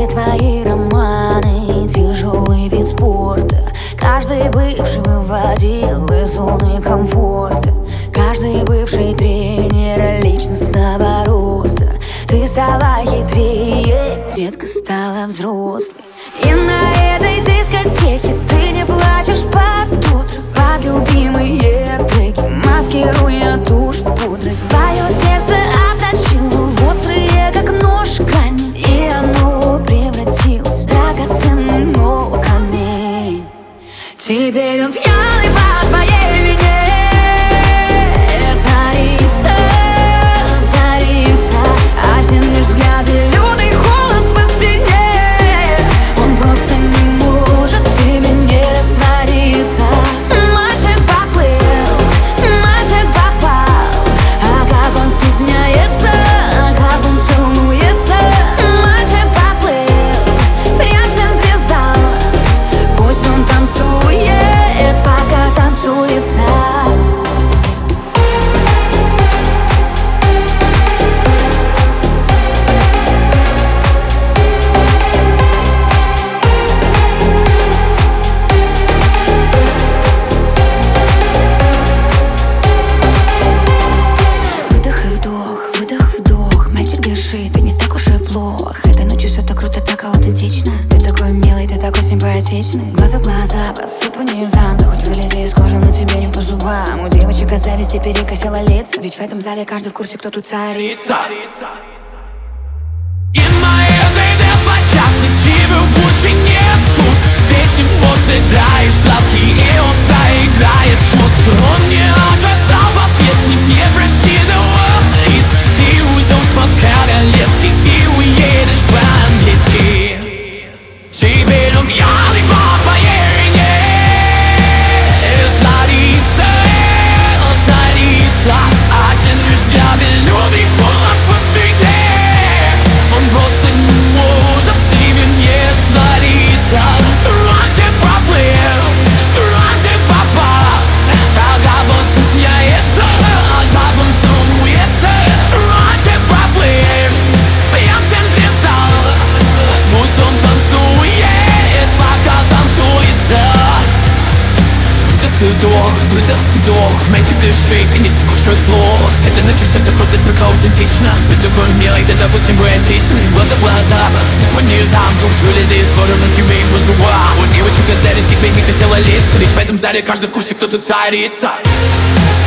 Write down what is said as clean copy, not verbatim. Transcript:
все твои романы тяжелый вид спорта. Каждый бывший выводил из зоны комфорта. Каждый бывший тренер личностного роста. Ты стала хитрее, детка стала взрослой. И на этой дискотеке ты не плачешь под утро, под любимые треки, маскируя тушь пудры. Свое сердце обточила в острые, как нож, камень, и оно превратилось в драгоценный, но камень. Теперь он пьяный по твоей вине. Царица, один лишь взгляд и лютый холод по спине. Он просто не может в тебе не раствориться. Мальчик поплыл, мальчик попал, а как он стесняется, как он целуется. Мальчик поплыл, прям в центре зала. Пусть он танцует, пока танцуется. Выдох, мальчик дышит, ты не так уж и плох. Этой ночью все так круто, так аутентично. Ты такой милый, ты такой симпатичный. Глаза в глаза, посыпанию зам. Да хоть вылези из кожи, на тебе не по зубам. У девочек от зависти перекосило лица. Ведь в этом зале каждый в курсе, кто тут царица. И на этой дэнс-площадке тебе больше нет вкус. Ты всего съедаешь травки, и он проиграет чувства. Он не ожидал вас, с ним не просчитывал риск. Ты уйдешь по-королевски и уедешь по-английски. Теперь он пьяный по твоей вине. Царица, один лишь взгляд и лютый холод по спине. Он просто не может в тебе не раствориться. Раньше поплыл, раньше попал, а как он стесняется, а как он целуется. Раньше поплыл, прям в центре зала. Пусть он танцует, пока танцуется. Выдох, вдох, мальчик дышит, ты не кушай плохо. Это начался так круто, так аутентично. Ты такой милый, ты такой симпатичный. Глаза в глаза, посыпанию замку. Вылези из города, на себе и воздуха. У девочек от зависти тебе не косило лица. Ведь в этом зале каждый в курсе, кто тут царица.